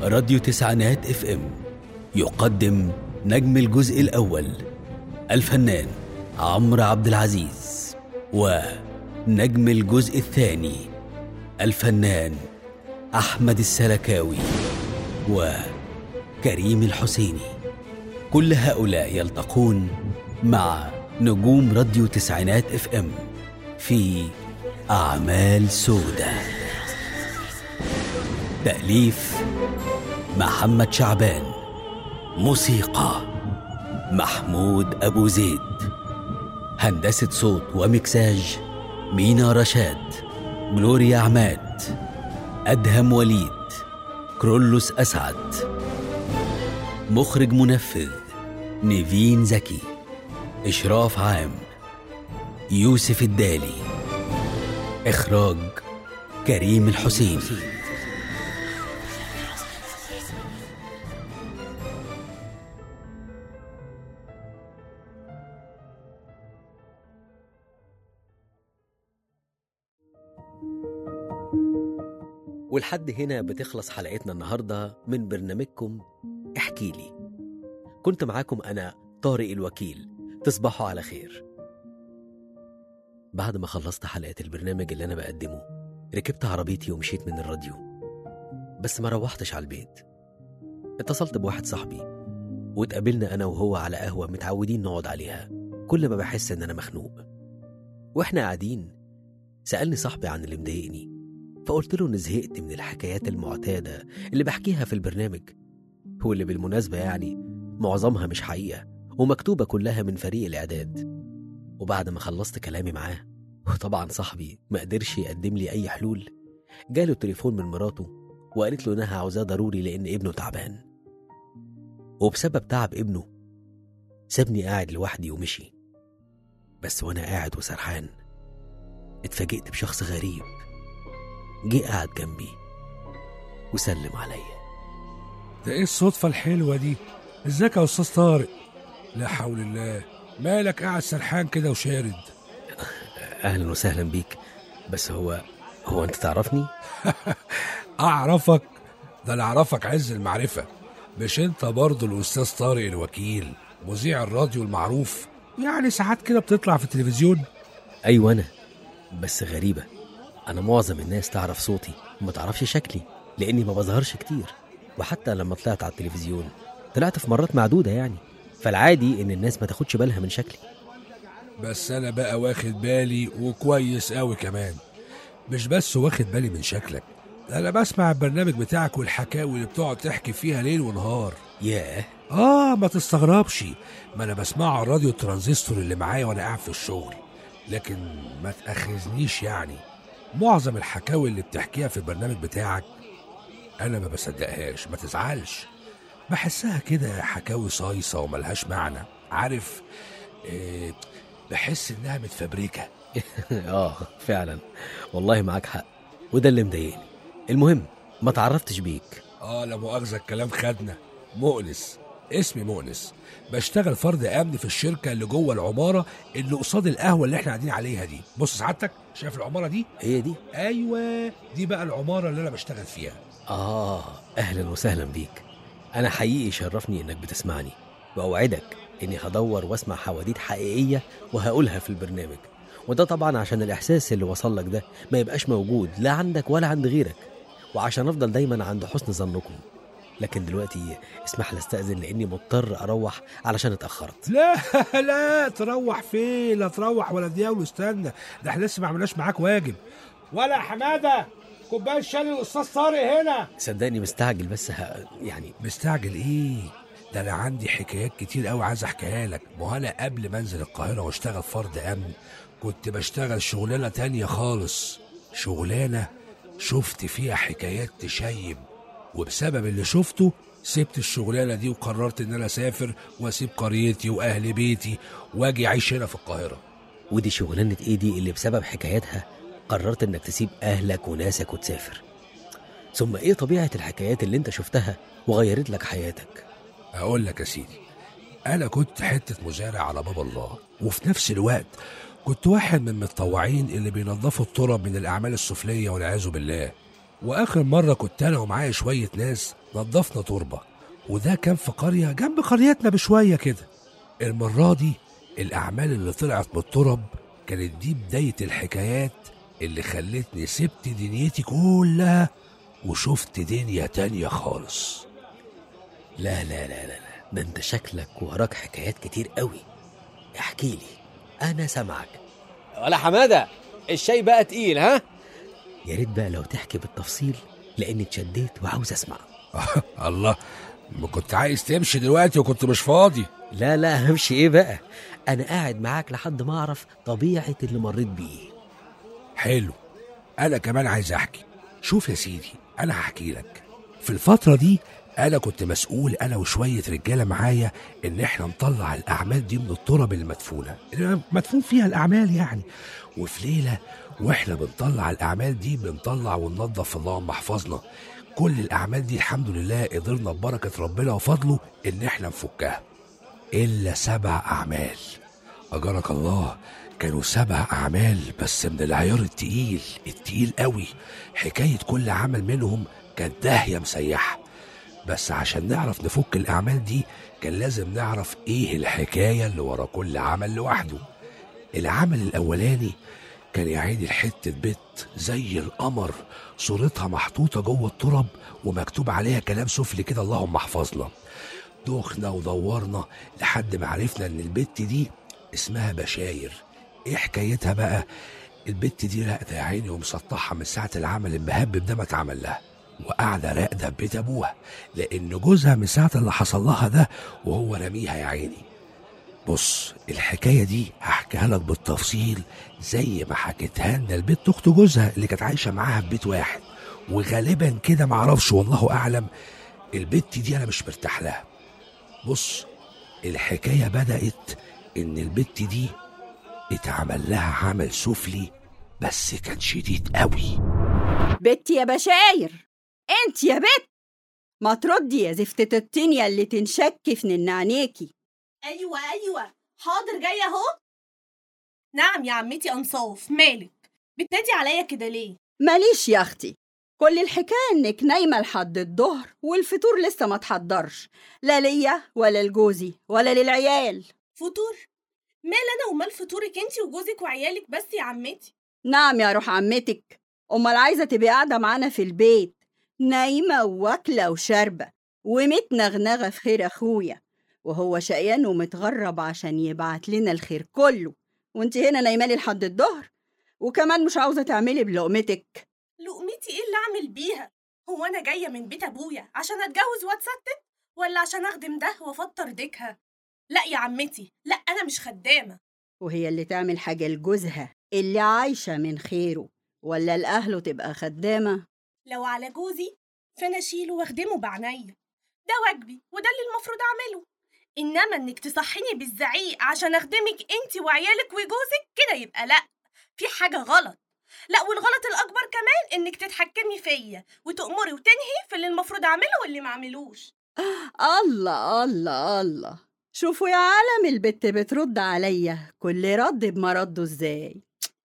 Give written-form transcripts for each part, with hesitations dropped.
راديو تسعينات اف ام يقدم نجم الجزء الأول الفنان عمرو عبد العزيز، ونجم الجزء الثاني الفنان أحمد السلكاوي وكريم الحسيني. كل هؤلاء يلتقون مع نجوم راديو تسعينات اف ام في أعمال سودة. تأليف محمد شعبان، موسيقى محمود أبو زيد، هندسة صوت ومكساج مينا رشاد، جلوريا عماد، أدهم وليد، كرولوس أسعد، مخرج منفذ نيفين زكي، إشراف عام يوسف الدالي، إخراج كريم الحسيني. ولحد هنا بتخلص حلقتنا النهاردة من برنامجكم احكي لي. كنت معاكم أنا طارق الوكيل. تصبحوا على خير. بعد ما خلصت حلقات البرنامج اللي أنا بقدمه، ركبت عربيتي ومشيت من الراديو، بس ما روحتش على البيت. اتصلت بواحد صاحبي واتقابلنا أنا وهو على قهوة متعودين نقعد عليها كل ما بحس إن أنا مخنوق. وإحنا قاعدين سألني صاحبي عن اللي مضايقني، فقلت له إن زهقت من الحكايات المعتادة اللي بحكيها في البرنامج، واللي بالمناسبة يعني معظمها مش حقيقة ومكتوبة كلها من فريق الإعداد. وبعد ما خلصت كلامي معاه، وطبعا صاحبي ما قدرش يقدم لي أي حلول، جاله تليفون من مراته وقالت له إنها عاوزاه ضروري لأن ابنه تعبان. وبسبب تعب ابنه سابني قاعد لوحدي ومشي. بس وأنا قاعد وسرحان اتفاجئت بشخص غريب جه قاعد جنبي وسلم عليا. ده ايه الصدفة الحلوة دي؟ ازيك يا استاذ طارق؟ لا حول الله، مالك قاعد سرحان كده وشارد؟ اهلا وسهلا بيك. بس هو انت تعرفني؟ اعرفك؟ ده انا اعرفك عز المعرفة. مش انت برضو الاستاذ طارق الوكيل، مذيع الراديو المعروف؟ يعني ساعات كده بتطلع في التلفزيون. ايوه انا. بس غريبة، انا معظم الناس تعرف صوتي وما تعرفش شكلي لاني ما بظهرش كتير. وحتى لما طلعت على التلفزيون طلعت في مرات معدودة يعني، فالعادي ان الناس ما تاخدش بالها من شكلي. بس انا بقى واخد بالي وكويس قوي كمان. مش بس واخد بالي من شكلك، انا بسمع البرنامج بتاعك والحكاوي اللي بتقعد تحكي فيها ليل ونهار. ياه. ما تستغربش، ما انا بسمعه على الراديو الترانزستور اللي معايا وانا قاعد في الشغل. لكن ما تأخذنيش يعني، معظم الحكاوي اللي بتحكيها في البرنامج بتاعك انا ما بصدقهاش. ما تزعلش، بحسها كده حكاوي صايصة وملهاش معنى. عارف بحس انها متفبركة. فعلا والله معاك حق، وده اللي مضايقني. المهم ما تعرفتش بيك. لا مؤاخذة، الكلام خدنا. مؤنس، اسمي مؤنس، بشتغل فرد امن في الشركة اللي جوه العمارة اللي قصاد القهوة اللي احنا قاعدين عليها دي. بص سعادتك، شايف العمارة دي؟ هي دي؟ ايوه دي بقى العمارة اللي انا بشتغل فيها. اهلا وسهلا بيك. انا حقيقي شرفني انك بتسمعني، واوعدك اني هدور واسمع حواديت حقيقية وهقولها في البرنامج. وده طبعا عشان الاحساس اللي وصل لك ده ما يبقاش موجود لا عندك ولا عند غيرك، وعشان افضل دايما عند حسن ظنكم. لكن دلوقتي اسمح لي استأذن لاني مضطر اروح علشان اتأخرت. لا تروح فين؟ لا تروح ولا دياول، استنى، ده احنا لسه ما عملناش معاك واجب. ولا حمادة، كوبايه شاي للاستاذ طارق هنا. صدقني مستعجل، بس يعني مستعجل ايه؟ ده انا عندي حكايات كتير قوي عايز احكيها لك. ما انا قبل ما انزل القاهره واشتغل فرد امن كنت بشتغل شغلانه تانية خالص، شغلانه شفت فيها حكايات تشيب. وبسبب اللي شفته سبت الشغلانه دي وقررت ان انا اسافر واسيب قريتي واهل بيتي واجي اعيش هنا في القاهره. ودي شغلانه ايه دي اللي بسبب حكاياتها قررت انك تسيب اهلك وناسك وتسافر؟ ثم ايه طبيعه الحكايات اللي انت شفتها وغيرت لك حياتك؟ اقول لك يا سيدي، انا كنت حته مزارع على باب الله، وفي نفس الوقت كنت واحد من المتطوعين اللي بينظفوا التراب من الاعمال السفليه والعياذ بالله. واخر مره كنت انا ومعايا شويه ناس نضفنا تربة، وده كان في قرية جنب قريتنا بشوية كده. المرة دي الأعمال اللي طلعت من الترب كانت دي بداية الحكايات اللي خلتني سبت دنيتي كلها وشفت دنيا تانية خالص. لا لا لا لا لا، ده انت شكلك وراك حكايات كتير قوي. احكي لي، انا سامعك. ولا حمادة، الشاي بقى تقيل ها؟ يا ريت بقى لو تحكي بالتفصيل، لاني اتشديت وعاوز اسمع. الله، ما كنت عايز تمشي دلوقتي وكنت مش فاضي. لا لا، همشي ايه بقى؟ انا قاعد معاك لحد ما اعرف طبيعة اللي مريت بيه. حلو، أنا كمان عايز أحكي. شوف يا سيدي، أنا هحكي لك. في الفترة دي أنا كنت مسؤول أنا وشوية رجالة معايا إن إحنا نطلع الأعمال دي من التراب المدفونة، اللي مدفون فيها الأعمال يعني. وفي ليلة وإحنا بنطلع الأعمال دي بنطلع وننظف، اللهم احفظنا، كل الأعمال دي الحمد لله قدرنا ببركة ربنا وفضله إن إحنا نفكها، إلا 7 أعمال. أجرك الله، كانوا 7 أعمال بس من العيار التقيل قوي. حكاية كل عمل منهم كانت داهية مسيحة. بس عشان نعرف نفك الأعمال دي كان لازم نعرف إيه الحكاية اللي ورا كل عمل لوحده. العمل الأولاني كان يا عيني حتة بيت زي القمر، صورتها محطوطة جوه التراب ومكتوب عليها كلام سفلي كده، اللهم احفظنا. دخنا ودورنا لحد ما عرفنا إن البت دي اسمها بشاير. ايه حكايتها بقى؟ البت دي راقده يا عيني ومسطحه من ساعه العمل المهبب ده ما اتعمل لها، وقاعده راقده في بيت ابوها، لان جوزها من ساعه اللي حصل لها ده وهو رميها يا عيني. بص، الحكايه دي هحكيها لك بالتفصيل زي ما حكيتها لنا البت اخت جوزها اللي كانت عايشه معاها في بيت واحد، وغالبا كده معرفش والله اعلم. البت دي انا مش مرتاح لها. بص، الحكايه بدات ان البت دي اتعمل لها عمل سفلي بس كان شديد قوي. بت يا بشاير، انت يا بت، ما تردي يا زفتة التينيا اللي تنشك في نن عينيكي. ايوه حاضر جايه اهو. نعم يا عمتي انصاف، مالك بتنادي عليا كده ليه؟ ماليش يا اختي، كل الحكايه انك نايمه لحد الظهر والفطور لسه ما اتحضرش، لا ليا ولا لجوزي ولا للعيال. فطور؟ مال انا ومال فطورك انتي وجوزك وعيالك بس يا عمتي؟ نعم يا روح عمتك، امال عايزه تبقي قاعده معانا في البيت نايمه واكله وشاربه ومتنغنغه في خير اخويا، وهو شقيان ومتغرب عشان يبعت لنا الخير كله، وانت هنا نايمالي لحد الظهر وكمان مش عاوزه تعملي بلقمتك. لقمتي ايه اللي اعمل بيها؟ هو انا جايه من بيت ابويا عشان اتجوز واتستت، ولا عشان اخدم ده وافطر ديكها؟ لا يا عمتي، لا، انا مش خدامه. وهي اللي تعمل حاجه لجوزها اللي عايشه من خيره، ولا لاهله تبقى خدامه؟ لو على جوزي فانا اشيله واخدمه بعناية، ده واجبي وده اللي المفروض اعمله. انما انك تصحيني بالزعيق عشان اخدمك انتي وعيالك وجوزك كده يبقى لا، في حاجه غلط. لا، والغلط الاكبر كمان انك تتحكمي فيا وتأمري وتنهي في اللي المفروض اعمله واللي ما اعملوش. الله الله الله، شوفوا يا عالم البت بترد عليا كل رد بمرده ازاي.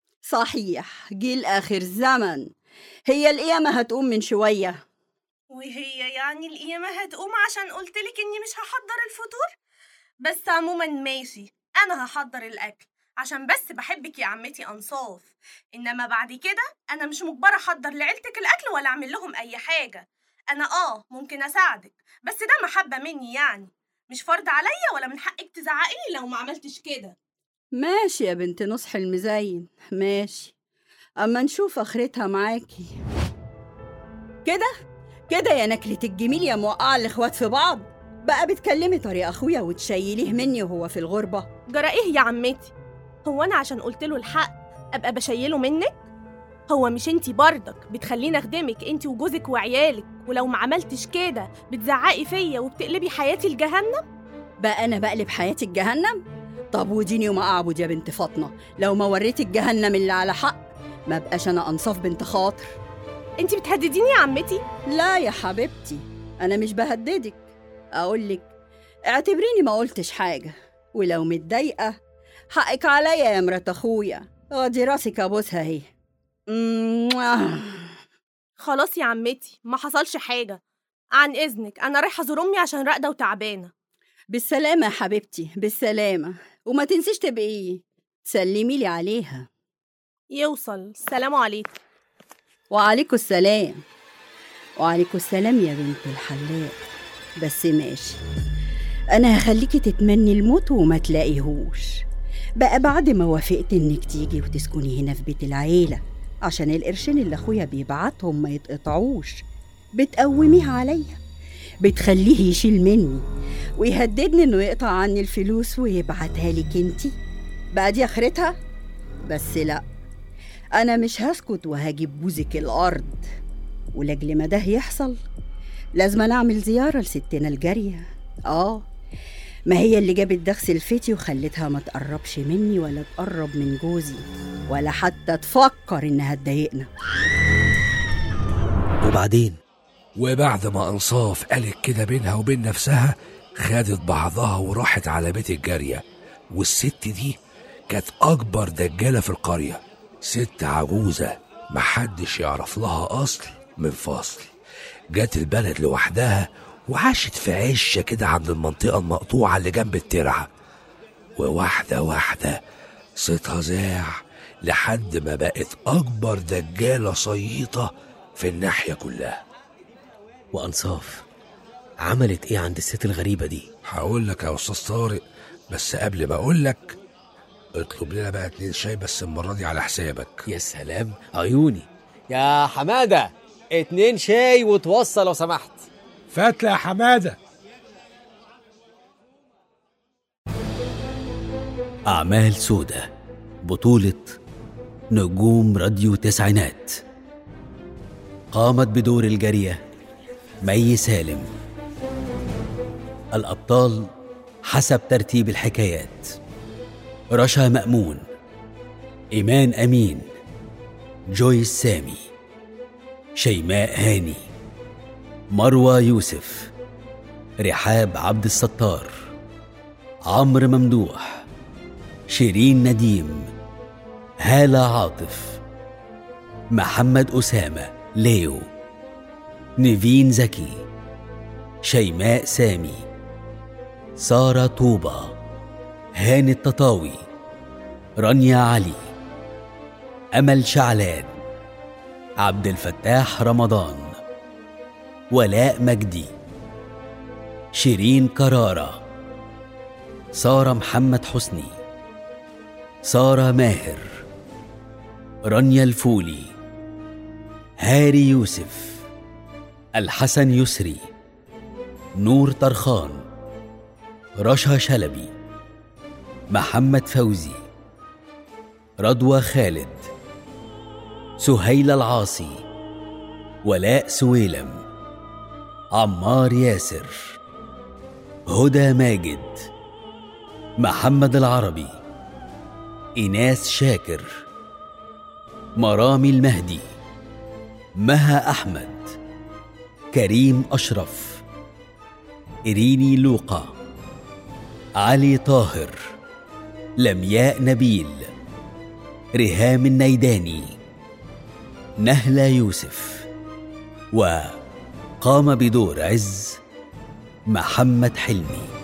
صحيح جيل آخر زمن، هي القيامة هتقوم من شوية. وهي يعني القيامة هتقوم عشان قلتلك اني مش هحضر الفطور؟ بس عموما ماشي، انا هحضر الاكل عشان بس بحبك يا عمتي انصاف، انما بعد كده انا مش مجبرة احضر لعيلتك الاكل ولا اعمل لهم اي حاجة. انا ممكن اساعدك، بس ده محبة مني يعني، مش فرض عليا ولا من حقك تزعقيني لو ما عملتش كده. ماشي يا بنت نصح المزين، ماشي، أما نشوف آخرتها معاكي. كده يا نكلة الجميل يا موقعة الإخوات في بعض، بقى بتكلمي طريق أخويا وتشيليه مني وهو في الغربة. جرى ايه يا عمتي؟ هو انا عشان قلتله الحق ابقى بشيله منك؟ هو مش انتي برضك بتخليني اخدمك انتي وجوزك وعيالك، ولو ما عملتش كده بتزعقي فيا وبتقلبي حياتي لجهنم؟ بقى أنا بقلب حياتي الجهنم؟ طب وديني وما أعبد يا بنت فاطمة، لو ما وريتي الجهنم اللي على حق ما بقاش أنا أنصاف بنت خاطر. انتي بتهدديني يا عمتي؟ لا يا حبيبتي، أنا مش بهددك، أقولك اعتبريني ما قلتش حاجة، ولو متضايقة حقك عليا يا مرات أخويا، غدي راسك أبوسها اهي. خلاص يا عمتي، ما حصلش حاجة، عن إذنك، أنا رايحة أزور أمي عشان راقدة وتعبانة. بالسلامة يا حبيبتي، بالسلامة. وما تنسيش تبقي تسلمي لي عليها. يوصل. السلام عليكم. وعليكم السلام. وعليكم السلام يا بنت الحلاق. بس ماشي، أنا هخليكي تتمني الموت وما تلاقيهوش بقى بعد ما وافقت إنك تيجي وتسكني هنا في بيت العيلة، عشان القرشين اللي أخويا بيبعتهم ما يتقطعوش. بتقوميه عليا، بتخليه يشيل مني ويهددني إنه يقطع عني الفلوس ويبعتها لك انتي. بقى دي آخرتها؟ بس لأ، أنا مش هسكت وهجيب بوزك الأرض. ولأجل ما ده يحصل لازم أنا أعمل زيارة لستنا الجارية. ما هي اللي جابت دخس الفتي وخلتها ما تقربش مني ولا تقرب من جوزي ولا حتى تفكر إنها تضايقنا. وبعدين وبعد ما أنصاف قالت كده بينها وبين نفسها، خدت بعضها وراحت على بيت الجارية. والست دي كانت أكبر دجالة في القرية، ست عجوزة محدش يعرف لها أصل من فصل. جات البلد لوحدها وعاشت في عشة كده عند المنطقة المقطوعة اللي جنب الترعة، وواحدة واحدة صيتها زاع لحد ما بقت أكبر دجالة صييطة في الناحية كلها. وأنصاف عملت إيه عند الست الغريبة دي؟ هقول لك يا أستاذ طارق، بس قبل ما أقول لك اطلب لنا بقى 2 شاي، بس المرة دي على حسابك. يا سلام عيوني. يا حمادة 2 شاي وتوصل لو سمحت. فاتلة يا حمادة. أعمال سودة، بطولة نجوم راديو تسعينات. قامت بدور الجارية مي سالم. الأبطال حسب ترتيب الحكايات: رشا مأمون، إيمان أمين، جويس سامي، شيماء هاني، مروى يوسف، رحاب عبد الستار، عمرو ممدوح، شيرين نديم، هالة عاطف، محمد أسامة ليو، نيفين زكي، شيماء سامي، سارة طوبة، هاني التطاوي، رانيا علي، أمل شعلان، عبد الفتاح رمضان، ولاء مجدي، شيرين كرارة، سارة محمد حسني، سارة ماهر، رانيا الفولي، هاري يوسف، الحسن يسري، نور طرخان، رشا شلبي، محمد فوزي، رضوى خالد، سهيلة العاصي، ولاء سويلم، عمار ياسر، هدى ماجد، محمد العربي، إيناس شاكر، مرامي المهدي، مها أحمد، كريم أشرف، إريني لوقا، علي طاهر، لمياء نبيل، ريهام النيداني، نهلة يوسف. وقام بدور عز محمد حلمي.